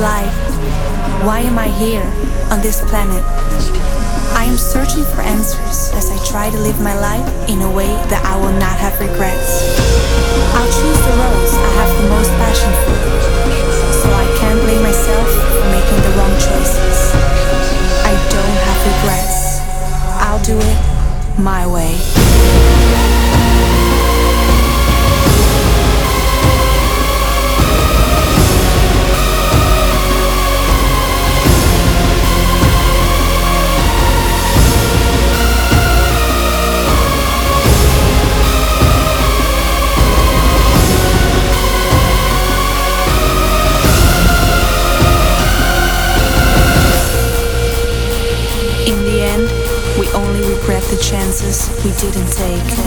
life? Why am I here on this planet? I am searching for answers as I try to live my life in a way that I will not have regrets. I'll choose the roads I have the most passion for, so I can't blame myself for making the wrong choices. I don't have regrets. I'll do it my way. In the end, we only regret the chances we didn't take.